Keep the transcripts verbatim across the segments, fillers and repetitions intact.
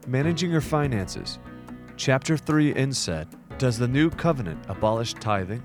Managing Your Finances. Chapter three Inset. Does the New Covenant abolish tithing?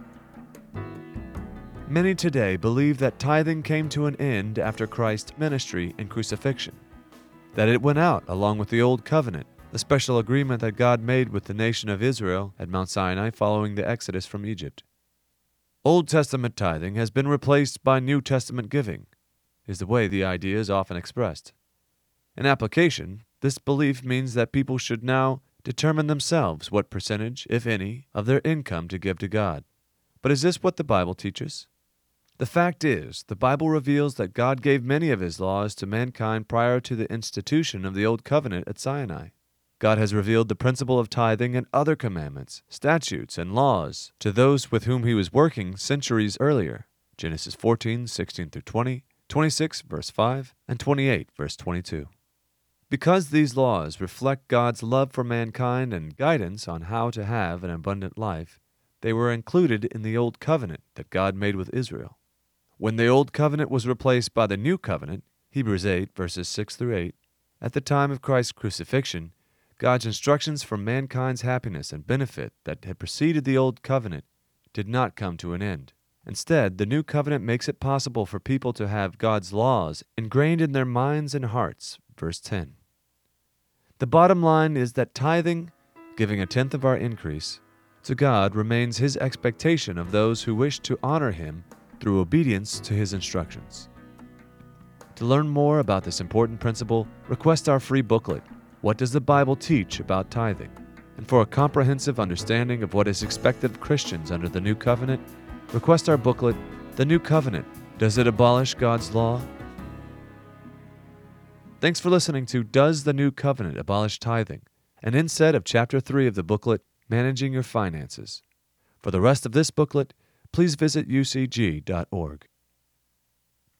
Many today believe that tithing came to an end after Christ's ministry and crucifixion, that it went out along with the Old Covenant, the special agreement that God made with the nation of Israel at Mount Sinai following the Exodus from Egypt. Old Testament tithing has been replaced by New Testament giving, is the way the idea is often expressed. In application, this belief means that people should now determine themselves what percentage, if any, of their income to give to God. But is this what the Bible teaches? The fact is, the Bible reveals that God gave many of His laws to mankind prior to the institution of the Old Covenant at Sinai. God has revealed the principle of tithing and other commandments, statutes, and laws to those with whom He was working centuries earlier. Genesis fourteen, sixteen through twenty, twenty-six, verse five, and twenty-eight, verse twenty-two. Because these laws reflect God's love for mankind and guidance on how to have an abundant life, they were included in the Old Covenant that God made with Israel. When the Old Covenant was replaced by the New Covenant, Hebrews eight, verses six through eight, at the time of Christ's crucifixion, God's instructions for mankind's happiness and benefit that had preceded the Old Covenant did not come to an end. Instead, the New Covenant makes it possible for people to have God's laws ingrained in their minds and hearts. Verse ten. The bottom line is that tithing, giving a tenth of our increase, to God remains His expectation of those who wish to honor Him through obedience to His instructions. To learn more about this important principle, request our free booklet, What Does the Bible Teach About Tithing? And for a comprehensive understanding of what is expected of Christians under the New Covenant, request our booklet, The New Covenant. Does it abolish God's law? Thanks for listening to Does the New Covenant Abolish Tithing? An inset of Chapter three of the booklet, Managing Your Finances. For the rest of this booklet, please visit u c g dot org.